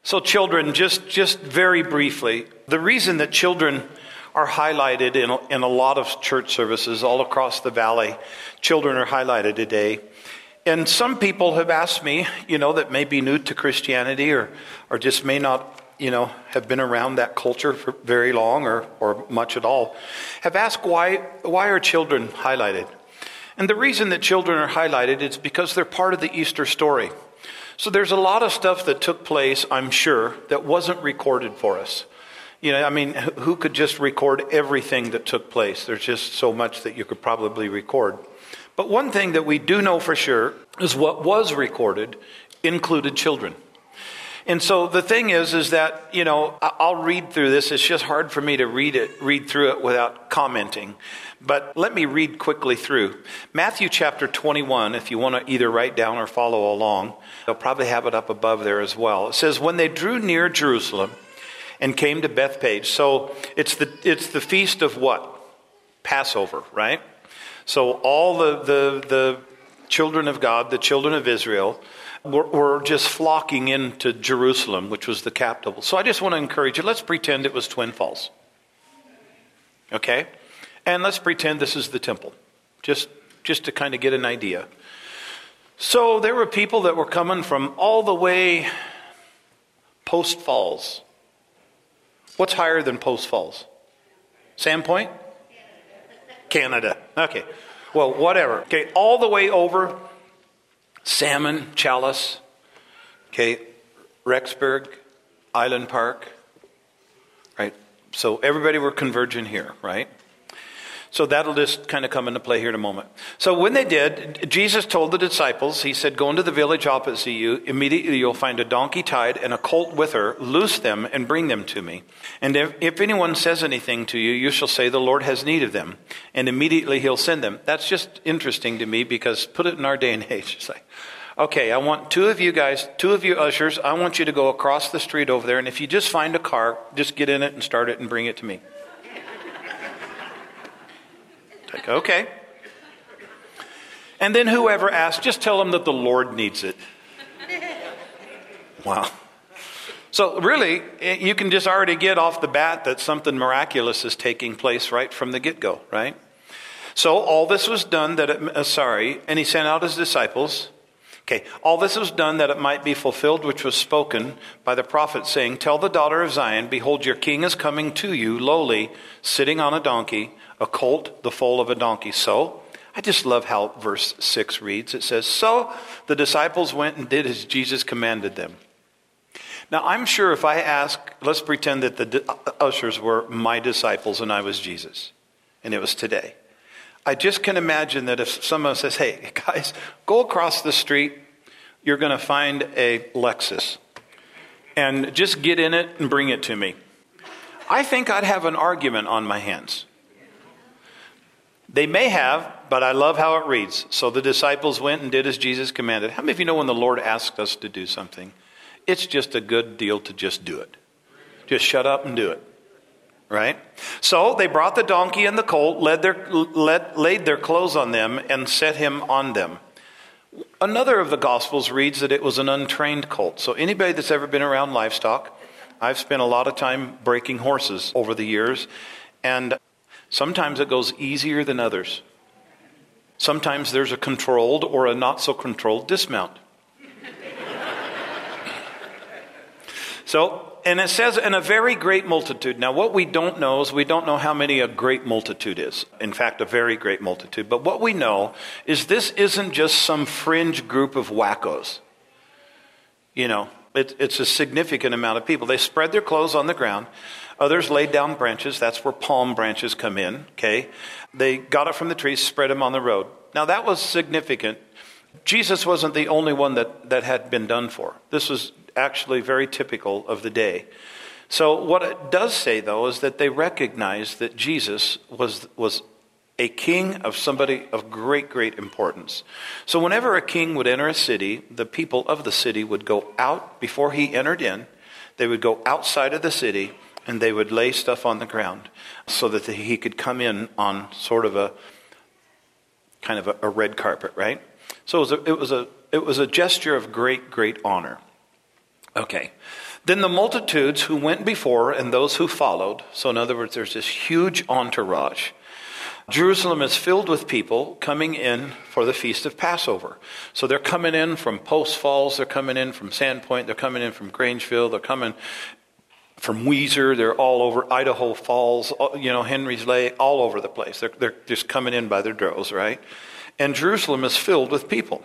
So children, just very briefly, the reason that children are highlighted in a lot of church services all across the valley, children are highlighted today. And some people have asked me, that may be new to Christianity or just may not, have been around that culture for very long or much at all, have asked why are children highlighted? And the reason that children are highlighted is because they're part of the Easter story. So there's a lot of stuff that took place, I'm sure, that wasn't recorded for us. Who could just record everything that took place? There's just so much that you could probably record. But one thing that we do know for sure is what was recorded included children. And so the thing is that, I'll read through this. It's just hard for me to read through it without commenting. But let me read quickly through. Matthew chapter 21, if you want to either write down or follow along. They'll probably have it up above there as well. It says, when they drew near Jerusalem and came to Bethphage. So it's the feast of what? Passover, right? So all the children of God, the children of Israel, were just flocking into Jerusalem, which was the capital. So I just want to encourage you, let's pretend it was Twin Falls. Okay? And let's pretend this is the temple, just to kind of get an idea. So there were people that were coming from all the way Post Falls. What's higher than Post Falls? Sandpoint? Canada. Okay. Well, whatever. Okay, all the way over Salmon, Chalice, okay, Rexburg, Island Park, right? So everybody were converging here, right? So that'll just kind of come into play here in a moment. So when they did, Jesus told the disciples, he said, go into the village opposite you. Immediately you'll find a donkey tied and a colt with her. Loose them and bring them to me. And if anyone says anything to you, you shall say, the Lord has need of them. And immediately he'll send them. That's just interesting to me because put it in our day and age. It's like, okay, I want two of you ushers, I want you to go across the street over there. And if you just find a car, just get in it and start it and bring it to me. Like, okay. And then whoever asks, just tell them that the Lord needs it. Wow. So really, you can just already get off the bat that something miraculous is taking place right from the get-go, right? So all this was done and he sent out his disciples. Okay, all this was done that it might be fulfilled, which was spoken by the prophet, saying, tell the daughter of Zion, behold, your king is coming to you, lowly, sitting on a donkey, a colt, the foal of a donkey. So, I just love how verse 6 reads. It says, so the disciples went and did as Jesus commanded them. Now, I'm sure if I ask, let's pretend that the ushers were my disciples and I was Jesus, and it was today. I just can imagine that if someone says, hey, guys, go across the street, you're going to find a Lexus, and just get in it and bring it to me. I think I'd have an argument on my hands. They may have, but I love how it reads. So the disciples went and did as Jesus commanded. How many of you know when the Lord asked us to do something, it's just a good deal to just do it. Just shut up and do it. Right? So they brought the donkey and the colt, laid their clothes on them, and set him on them. Another of the Gospels reads that it was an untrained colt. So anybody that's ever been around livestock, I've spent a lot of time breaking horses over the years, and sometimes it goes easier than others. Sometimes there's a controlled or a not so controlled dismount. And it says, in a very great multitude. Now, what we don't know is we don't know how many a great multitude is. In fact, a very great multitude. But what we know is this isn't just some fringe group of wackos. It's a significant amount of people. They spread their clothes on the ground. Others laid down branches. That's where palm branches come in. Okay, they got it from the trees, spread them on the road. Now, that was significant. Jesus wasn't the only one that had been done for. This was actually very typical of the day. So what it does say, though, is that they recognized that Jesus was a king of somebody of great, great importance. So whenever a king would enter a city, the people of the city would go out before he entered in. They would go outside of the city and they would lay stuff on the ground so that he could come in on sort of a kind of a red carpet, right? So it was a gesture of great, great honor. Okay, Then the multitudes who went before and those who followed, so in other words, there's this huge entourage. Jerusalem is filled with people coming in for the Feast of Passover. So they're coming in from Post Falls, they're coming in from Sandpoint, they're coming in from Grangeville, they're coming from Weiser, they're all over Idaho Falls, Henry's Lake, all over the place. They're just coming in by their droves, right? And Jerusalem is filled with people.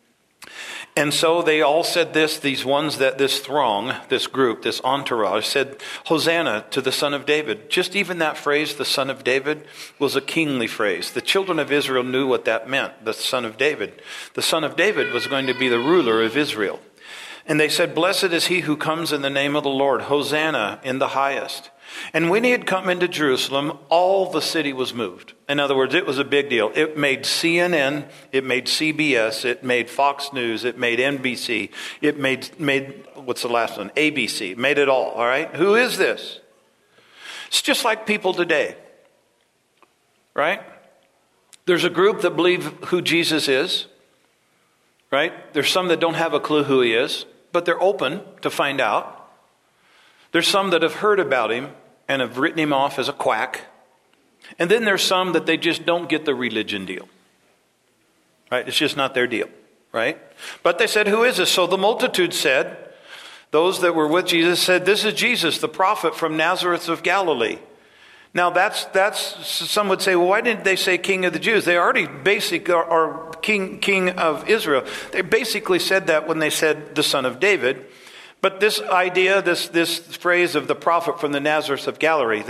And so they all said this throng, this group, this entourage said, Hosanna to the Son of David. Just even that phrase, the Son of David, was a kingly phrase. The children of Israel knew what that meant, the Son of David. The Son of David was going to be the ruler of Israel. And they said, blessed is he who comes in the name of the Lord, Hosanna in the highest. And when he had come into Jerusalem, all the city was moved. In other words, it was a big deal. It made CNN, it made CBS, it made Fox News, it made NBC, it made what's the last one? ABC. It made it all right? Who is this? It's just like people today, right? There's a group that believe who Jesus is, right? There's some that don't have a clue who he is, but they're open to find out. There's some that have heard about him and have written him off as a quack. And then there's some that they just don't get the religion deal. Right? It's just not their deal. Right? But they said, who is this? So the multitude said, those that were with Jesus said, this is Jesus, the prophet from Nazareth of Galilee. Now that's some would say, well, why didn't they say King of the Jews? They already are King of Israel. They basically said that when they said the Son of David. But this idea, this phrase of the prophet from the Nazareth of Galilee,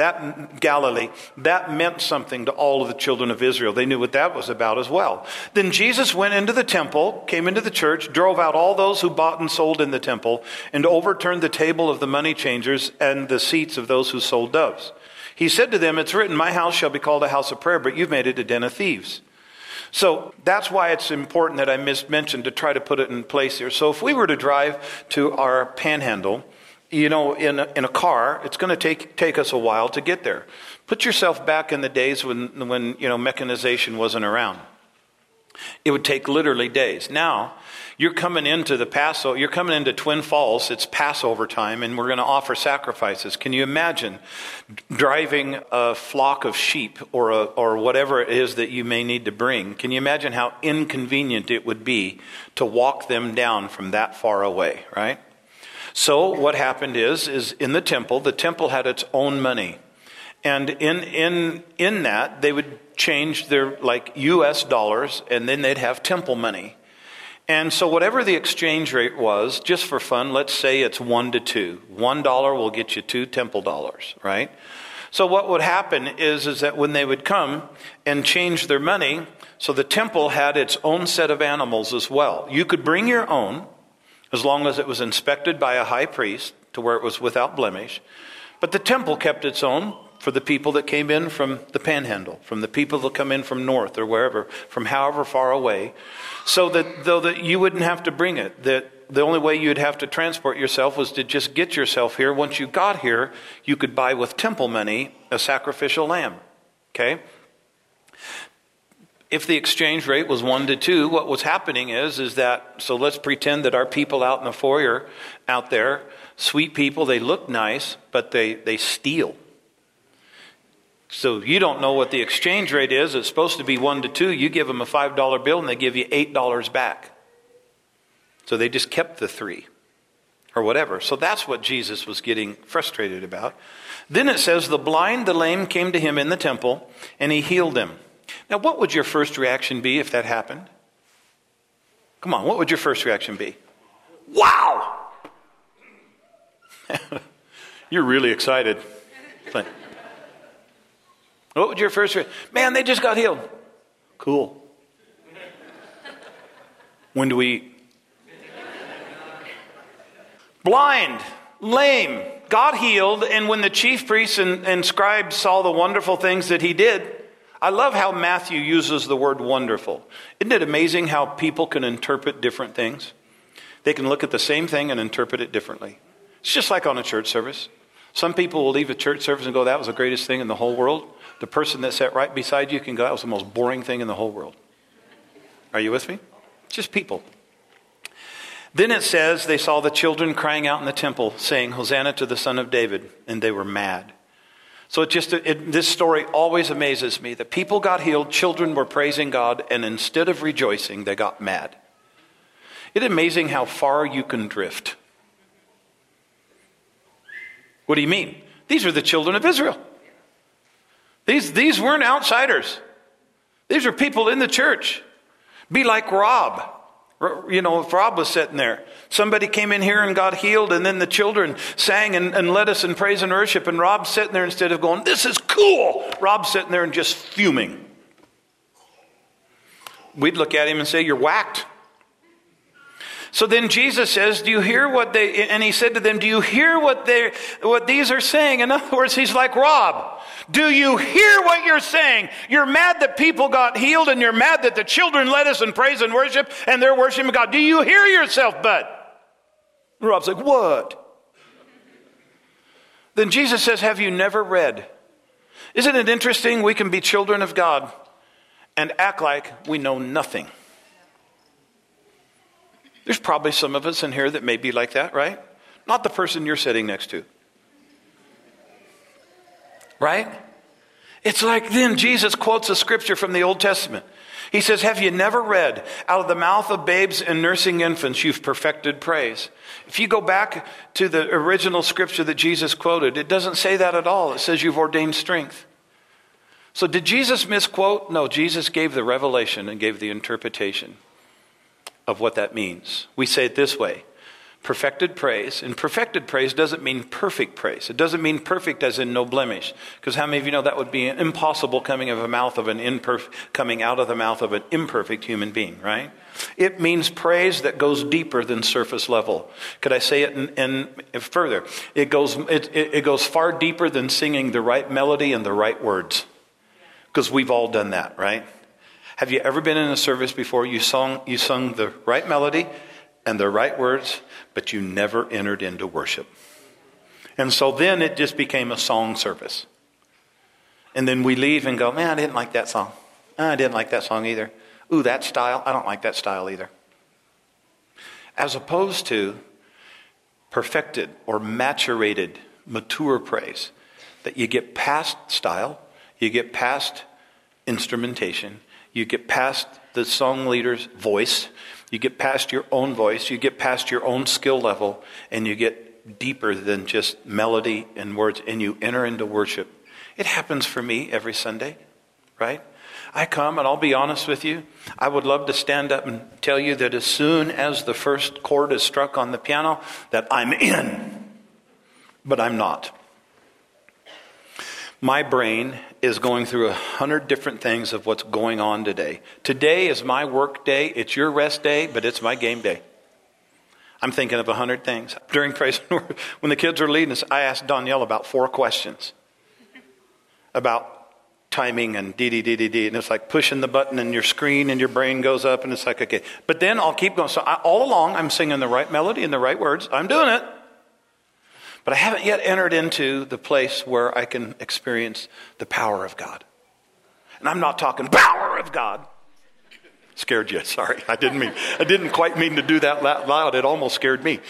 that meant something to all of the children of Israel. They knew what that was about as well. Then Jesus went into the temple, came into the church, drove out all those who bought and sold in the temple, and overturned the table of the money changers and the seats of those who sold doves. He said to them, it's written, my house shall be called a house of prayer, but you've made it a den of thieves. So that's why it's important that I mentioned to try to put it in place here. So if we were to drive to our Panhandle, in a car, it's going to take us a while to get there. Put yourself back in the days when mechanization wasn't around. It would take literally days. Now, you're coming into the Passover, you're coming into Twin Falls, it's Passover time, and we're going to offer sacrifices. Can you imagine driving a flock of sheep or whatever it is that you may need to bring? Can you imagine how inconvenient it would be to walk them down from that far away, right? So what happened is in the temple had its own money. And in that, they would change their U.S. dollars, and then they'd have temple money. And so whatever the exchange rate was, just for fun, let's say it's 1 to 2. $1 will get you 2 temple dollars, right? So what would happen is that when they would come and change their money, so the temple had its own set of animals as well. You could bring your own, as long as it was inspected by a high priest to where it was without blemish. But the temple kept its own for the people that came in from the Panhandle, from the people that come in from north or wherever, from however far away, so that you wouldn't have to bring it. That the only way you'd have to transport yourself was to just get yourself here. Once you got here, you could buy with temple money a sacrificial lamb. Okay? If the exchange rate was 1 to 2, what was happening is that, so let's pretend that our people out in the foyer out there, sweet people, they look nice, but they steal. So you don't know what the exchange rate is. It's supposed to be 1 to 2. You give them a $5 bill and they give you $8 back. So they just kept the 3 or whatever. So that's what Jesus was getting frustrated about. Then it says, the blind, the lame came to him in the temple and he healed them. Now, what would your first reaction be if that happened? Come on, what would your first reaction be? Wow! You're really excited. What would your first reaction? Man, they just got healed. Cool. When do we eat? Blind, lame, got healed, and when the chief priests and scribes saw the wonderful things that he did, I love how Matthew uses the word wonderful. Isn't it amazing how people can interpret different things? They can look at the same thing and interpret it differently. It's just like on a church service. Some people will leave a church service and go, that was the greatest thing in the whole world. The person that sat right beside you can go, that was the most boring thing in the whole world. Are you with me? It's just people. Then it says they saw the children crying out in the temple, saying, Hosanna to the Son of David, and they were mad. So this story always amazes me that people got healed, children were praising God, and instead of rejoicing, they got mad. It's amazing how far you can drift. What do you mean? These are the children of Israel. These weren't outsiders. These are people in the church. Be like Rob. You know, if Rob was sitting there, somebody came in here and got healed, and then the children sang and led us in praise and worship, and Rob's sitting there, instead of going, this is cool, Rob's sitting there and just fuming. We'd look at him and say, you're whacked. So then Jesus says, do you hear what they, and he said to them, do you hear what these are saying? In other words, he's like, Rob, do you hear what you're saying? You're mad that people got healed, and you're mad that the children led us in praise and worship, and they're worshiping God. Do you hear yourself, bud? And Rob's like, what? Then Jesus says, have you never read? Isn't it interesting? We can be children of God and act like we know nothing. There's probably some of us in here that may be like that, right? Not the person you're sitting next to. Right? It's like then Jesus quotes a scripture from the Old Testament. He says, have you never read, out of the mouth of babes and nursing infants, you've perfected praise. If you go back to the original scripture that Jesus quoted, it doesn't say that at all. It says you've ordained strength. So did Jesus misquote? No, Jesus gave the revelation and gave the interpretation of what that means. We say it this way: perfected praise. And perfected praise doesn't mean perfect praise. It doesn't mean perfect as in no blemish. Because how many of you know that would be impossible coming out of the mouth of an imperfect human being, right? It means praise that goes deeper than surface level. Could I say it in further? It goes far deeper than singing the right melody and the right words. Because we've all done that, right? Have you ever been in a service before you sung the right melody and the right words, but you never entered into worship? And so then it just became a song service. And then we leave and go, man, I didn't like that song. I didn't like that song either. Ooh, that style, I don't like that style either. As opposed to perfected or maturated, mature praise, that you get past style, you get past instrumentation, you get past the song leader's voice, you get past your own voice, you get past your own skill level, and you get deeper than just melody and words, and you enter into worship. It happens for me every Sunday, right? I come, and I'll be honest with you, I would love to stand up and tell you that as soon as the first chord is struck on the piano, that I'm in. But I'm not. My brain is going through 100 different things of what's going on today. Today is my work day. It's your rest day, but it's my game day. I'm thinking of 100 things. During praise and worship, when the kids are leading us, I asked Danielle about 4 questions about timing and dee-dee-dee-dee-dee. And it's like pushing the button and your screen and your brain goes up and it's like, okay. But then I'll keep going. So all along, I'm singing the right melody and the right words. I'm doing it. But I haven't yet entered into the place where I can experience the power of God. And I'm not talking power of God. Scared you, sorry. I didn't quite mean to do that loud. It almost scared me.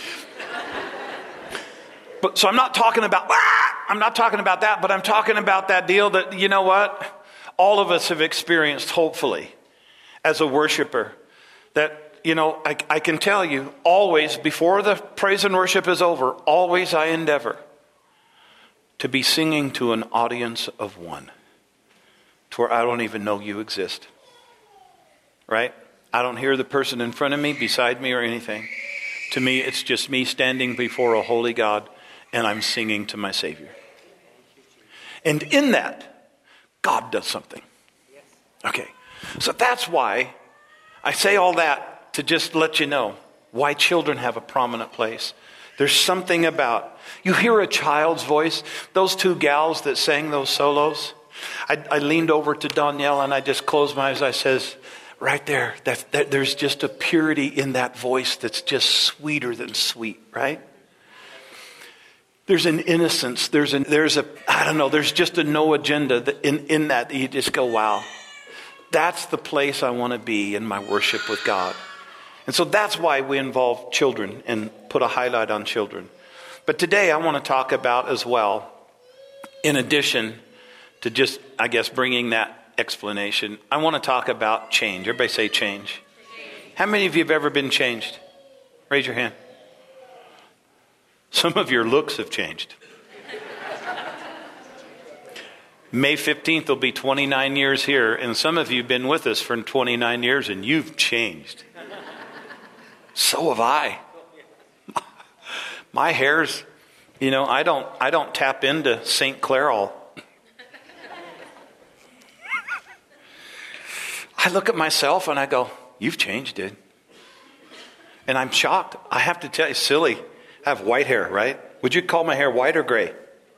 But so I'm not talking about that, but I'm talking about that deal that, you know what? All of us have experienced, hopefully, as a worshiper, that you know, I can tell you, always, before the praise and worship is over, always I endeavor to be singing to an audience of one, to where I don't even know you exist. Right? I don't hear the person in front of me, beside me, or anything. To me, it's just me standing before a holy God, and I'm singing to my Savior. And in that, God does something. Okay, so that's why I say all that, to just let you know why children have a prominent place. There's something about, you hear a child's voice, those 2 gals that sang those solos. I leaned over to Danielle and I just closed my eyes. I says, right there, there's just a purity in that voice that's just sweeter than sweet, right? There's an innocence, there's just a no agenda in that you just go, wow. That's the place I want to be in my worship with God. And so that's why we involve children and put a highlight on children. But today I want to talk about as well, in addition to just, I guess, bringing that explanation, I want to talk about change. Everybody say change. How many of you have ever been changed? Raise your hand. Some of your looks have changed. May 15th will be 29 years here, and some of you have been with us for 29 years, and you've changed. So have I. My hair's, I don't tap into St. Clair all. I look at myself and I go, you've changed, dude. And I'm shocked. I have to tell you, silly. I have white hair, right? Would you call my hair white or gray?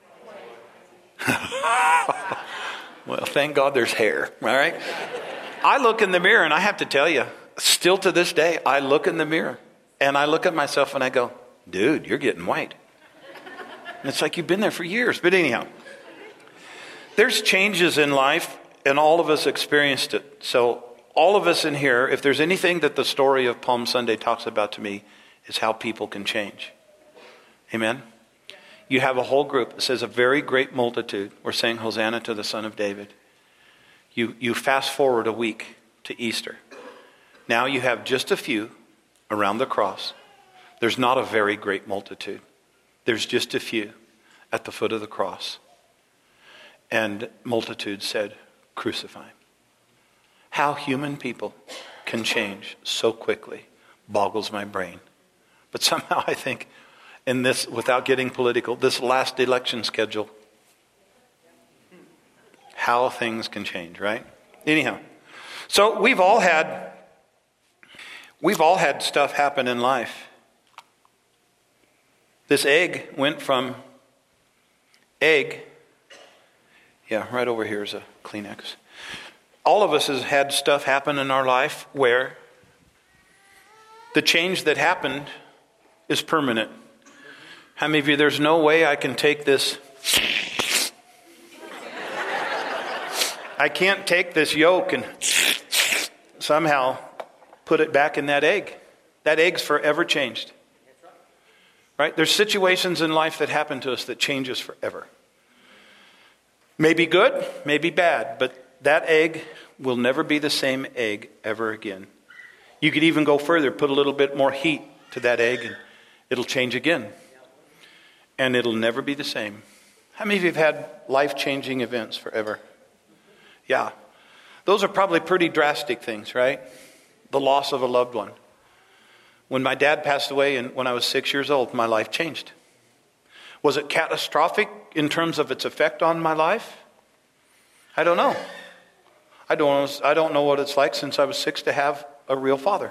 Well, thank God there's hair, all right? I look in the mirror and I have to tell you, still to this day, I look in the mirror and I look at myself and I go, dude, you're getting white. And it's like you've been there for years. But anyhow, there's changes in life and all of us experienced it. So all of us in here, if there's anything that the story of Palm Sunday talks about to me, is how people can change. Amen? You have a whole group that says a very great multitude. We're saying Hosanna to the Son of David. You fast forward a week to Easter. Now you have just a few around the cross. There's not a very great multitude. There's just a few at the foot of the cross. And multitude said, crucify him. How human people can change so quickly boggles my brain. But somehow I think in this, without getting political, this last election schedule, how things can change, right? Anyhow, so we've all had stuff happen in life. This egg went from egg, right over here is a Kleenex. All of us has had stuff happen in our life where the change that happened is permanent. How many of you, there's no way I can take this. I can't take this yolk and somehow put it back in that egg. That egg's forever changed. Right? There's situations in life that happen to us that change us forever. Maybe good, maybe bad, but that egg will never be the same egg ever again. You could even go further, put a little bit more heat to that egg and it'll change again. And it'll never be the same. How many of you have had life-changing events forever? Yeah. Those are probably pretty drastic things, right? The loss of a loved one. When my dad passed away and when I was 6 years old, my life changed. Was it catastrophic in terms of its effect on my life? I don't know. I don't know what it's like since I was 6 to have a real father.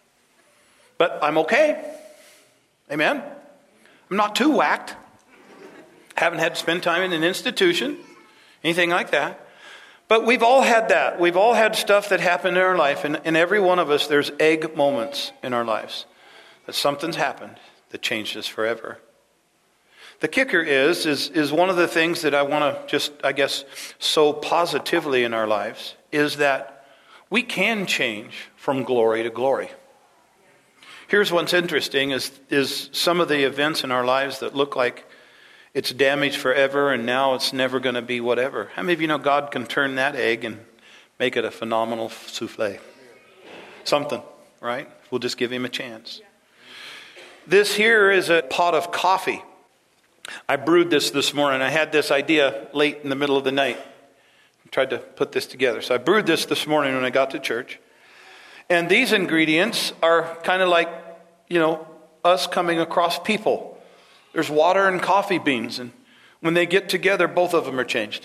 But I'm okay. Amen? I'm not too whacked. Haven't had to spend time in an institution, anything like that. But we've all had that. We've all had stuff that happened in our life. And in every one of us, there's egg moments in our lives. That something's happened that changed us forever. The kicker is one of the things that I want to just, I guess, sow positively in our lives is that we can change from glory to glory. Here's what's interesting is some of the events in our lives that look like it's damaged forever and now it's never going to be whatever. How many of you know God can turn that egg and make it a phenomenal souffle? Something, right? We'll just give him a chance. This here is a pot of coffee. I brewed this morning. I had this idea late in the middle of the night. I tried to put this together. So I brewed this morning when I got to church. And these ingredients are kind of like, us coming across people. There's water and coffee beans. And when they get together, both of them are changed.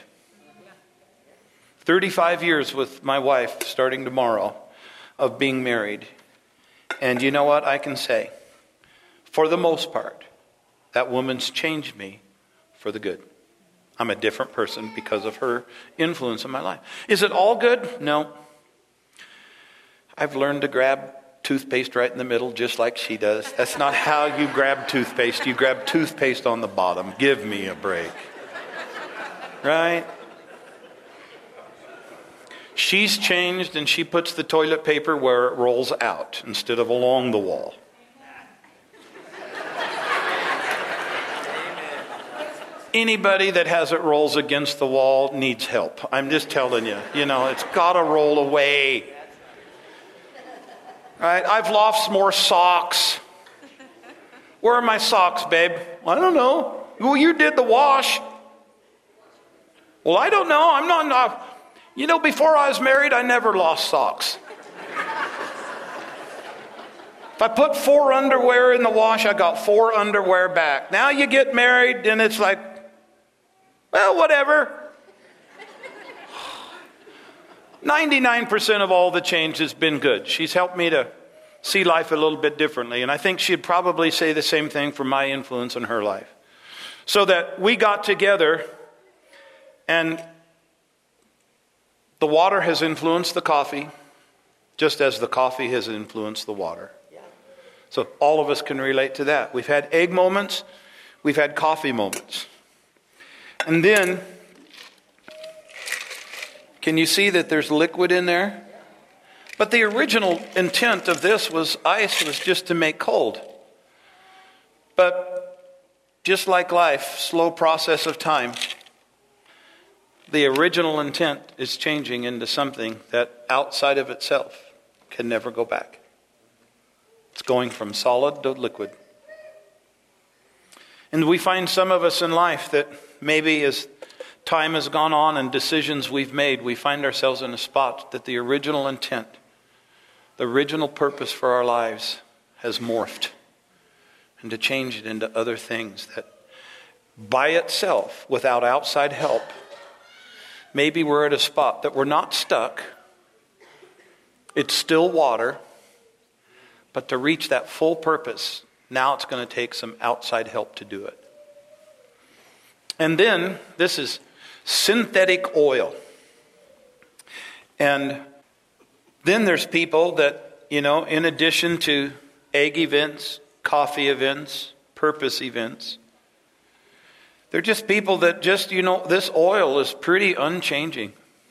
35 years with my wife, starting tomorrow, of being married. And you know what I can say? For the most part, that woman's changed me for the good. I'm a different person because of her influence in my life. Is it all good? No. I've learned to grab toothpaste right in the middle just like she does. That's not how you grab toothpaste. You grab toothpaste on the bottom. Give me a break. Right? She's changed, and she puts the toilet paper where it rolls out instead of along the wall. Anybody that has it rolls against the wall needs help. I'm just telling you. It's got to roll away. Right? I've lost more socks. Where are my socks, babe? I don't know. Well, you did the wash. Well, I don't know. I'm not. Before I was married, I never lost socks. If I put 4 underwear in the wash, I got 4 underwear back. Now you get married, and it's like, well, whatever. 99% of all the change has been good. She's helped me to see life a little bit differently. And I think she'd probably say the same thing for my influence in her life. So that we got together, and the water has influenced the coffee, just as the coffee has influenced the water. So all of us can relate to that. We've had egg moments. We've had coffee moments. And then, can you see that there's liquid in there? But the original intent of this ice was just to make cold. But just like life, slow process of time, the original intent is changing into something that outside of itself can never go back. It's going from solid to liquid. And we find some of us in life that maybe as time has gone on and decisions we've made, we find ourselves in a spot that the original intent, the original purpose for our lives has morphed, and to change it into other things that by itself, without outside help, maybe we're at a spot that we're not stuck. It's still water, but to reach that full purpose, now it's going to take some outside help to do it. And then, this is synthetic oil. And then there's people that, in addition to egg events, coffee events, purpose events, they're just people that just, this oil is pretty unchanging.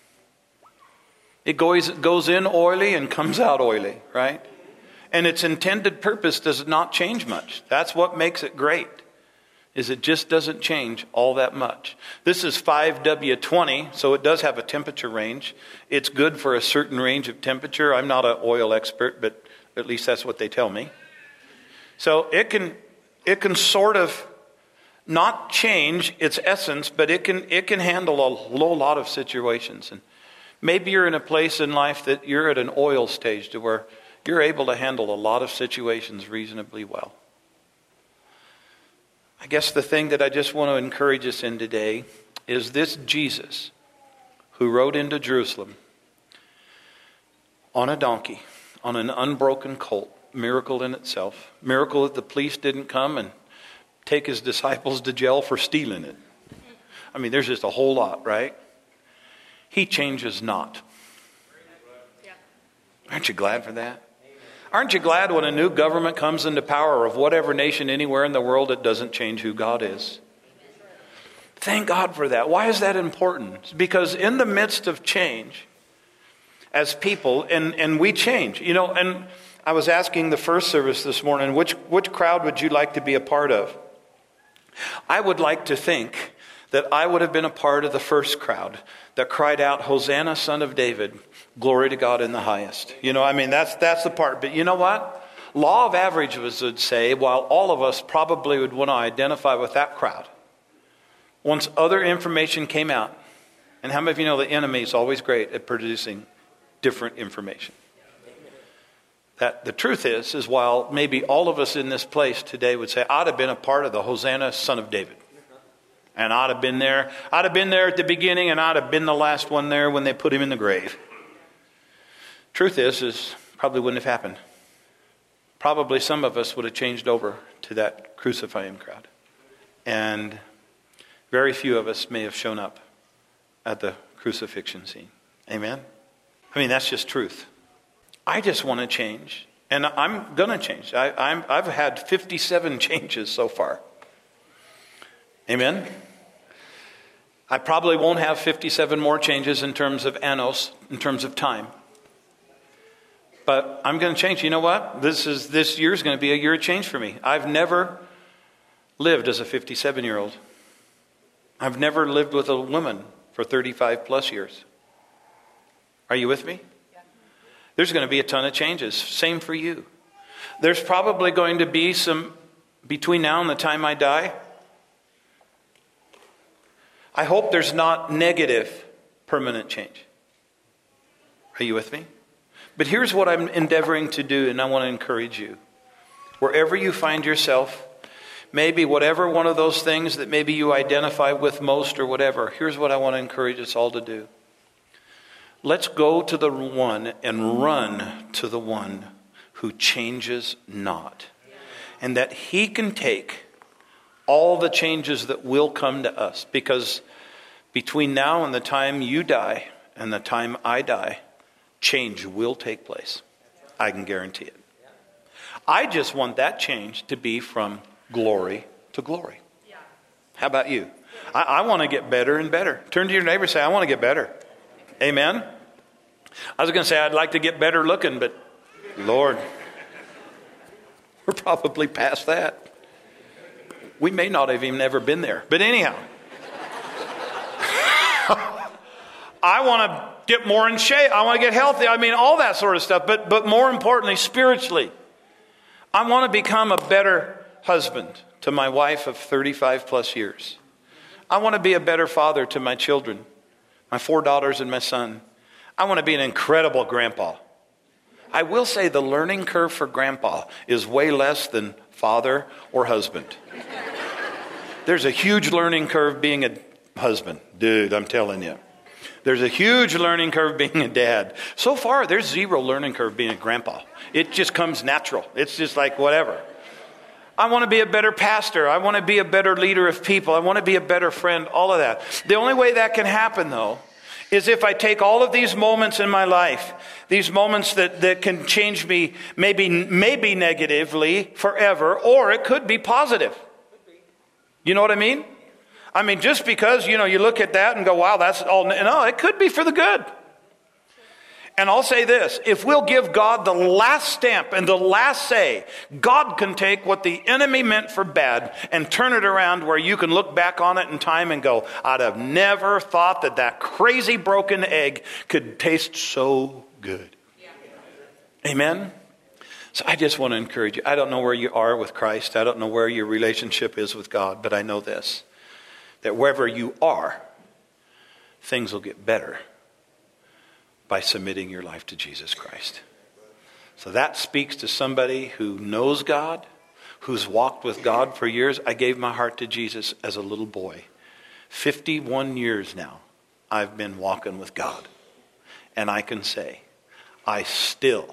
It goes in oily and comes out oily, right? And its intended purpose does not change much. That's what makes it great, is it just doesn't change all that much. This is 5W20, so it does have a temperature range. It's good for a certain range of temperature. I'm not an oil expert, but at least that's what they tell me. So it can sort of not change its essence, but it can handle a whole lot of situations. And maybe you're in a place in life that you're at an oil stage to where you're able to handle a lot of situations reasonably well. I guess the thing that I just want to encourage us in today is this Jesus who rode into Jerusalem on a donkey, on an unbroken colt, miracle in itself. Miracle that the police didn't come and take his disciples to jail for stealing it. I mean, there's just a whole lot, right? He changes not. Aren't you glad for that? Aren't you glad when a new government comes into power of whatever nation anywhere in the world, it doesn't change who God is? Thank God for that. Why is that important? It's because in the midst of change, as people, and we change, and I was asking the first service this morning, which crowd would you like to be a part of? I would like to think that I would have been a part of the first crowd that cried out, Hosanna, Son of David, glory to God in the highest. That's the part. But you know what? Law of averages would say, while all of us probably would want to identify with that crowd, once other information came out, and how many of you know the enemy is always great at producing different information? That the truth is while maybe all of us in this place today would say, I'd have been a part of the Hosanna, Son of David. And I'd have been there at the beginning, and I'd have been the last one there when they put him in the grave. Truth is probably wouldn't have happened. Probably some of us would have changed over to that crucifying crowd. And very few of us may have shown up at the crucifixion scene. Amen? That's just truth. I just want to change, and I'm going to change. I've had 57 changes so far. Amen? I probably won't have 57 more changes in terms of annos, in terms of time. But I'm going to change. You know what? This year is going to be a year of change for me. I've never lived as a 57-year-old. I've never lived with a woman for 35 plus years. Are you with me? There's going to be a ton of changes. Same for you. There's probably going to be some, between now and the time I die, I hope there's not negative permanent change. Are you with me? But here's what I'm endeavoring to do, and I want to encourage you. Wherever you find yourself, maybe whatever one of those things that maybe you identify with most or whatever, here's what I want to encourage us all to do. Let's go to the one and run to the one who changes not. And that he can take all the changes that will come to us. Because between now and the time you die and the time I die, change will take place. I can guarantee it. I just want that change to be from glory to glory. How about you? I want to get better and better. Turn to your neighbor and say, I want to get better. Amen? I was going to say I'd like to get better looking, but Lord, we're probably past that. We may not have even ever been there. But anyhow, I want to get more in shape. I want to get healthy. I mean, all that sort of stuff. But more importantly, spiritually, I want to become a better husband to my wife of 35 plus years. I want to be a better father to my children, my 4 daughters and my son. I want to be an incredible grandpa. I will say the learning curve for grandpa is way less than father or husband. There's a huge learning curve being a husband. Dude, I'm telling you. There's a huge learning curve being a dad. So far, there's zero learning curve being a grandpa. It just comes natural. It's just like whatever. I want to be a better pastor. I want to be a better leader of people. I want to be a better friend, all of that. The only way that can happen, though, is if I take all of these moments in my life, these moments that can change me maybe negatively forever, or it could be positive. You know what I mean? I mean, just because, you look at that and go, wow, that's all. No, it could be for the good. And I'll say this, if we'll give God the last stamp and the last say, God can take what the enemy meant for bad and turn it around where you can look back on it in time and go, I'd have never thought that crazy broken egg could taste so good. Yeah. Amen? So I just want to encourage you. I don't know where you are with Christ. I don't know where your relationship is with God, but I know this, that wherever you are, things will get better by submitting your life to Jesus Christ. So that speaks to somebody who knows God, who's walked with God for years. I gave my heart to Jesus as a little boy. 51 years now, I've been walking with God. And I can say, I still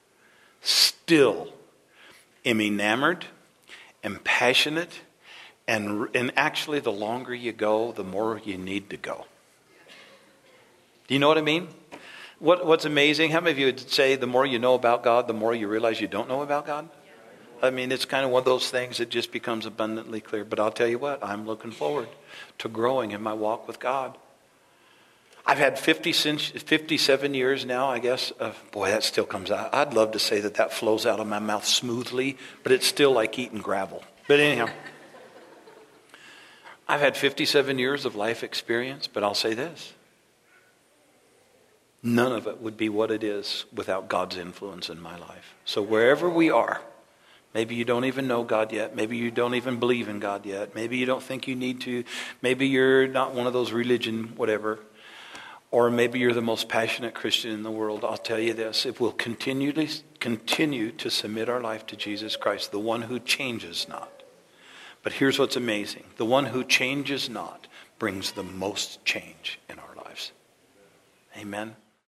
am enamored and passionate. And actually, the longer you go, the more you need to go. Do you know what I mean? What's amazing, how many of you would say the more you know about God, the more you realize you don't know about God? I mean, it's kind of one of those things that just becomes abundantly clear. But I'll tell you what, I'm looking forward to growing in my walk with God. I've had 57 years now, I guess. Boy, that still comes out. I'd love to say that flows out of my mouth smoothly, but it's still like eating gravel. But anyhow, I've had 57 years of life experience, but I'll say this. None of it would be what it is without God's influence in my life. So wherever we are, maybe you don't even know God yet. Maybe you don't even believe in God yet. Maybe you don't think you need to. Maybe you're not one of those religion, whatever. Or maybe you're the most passionate Christian in the world. I'll tell you this. If we'll continue to submit our life to Jesus Christ, the one who changes not. But here's what's amazing. The one who changes not brings the most change in our lives. Amen.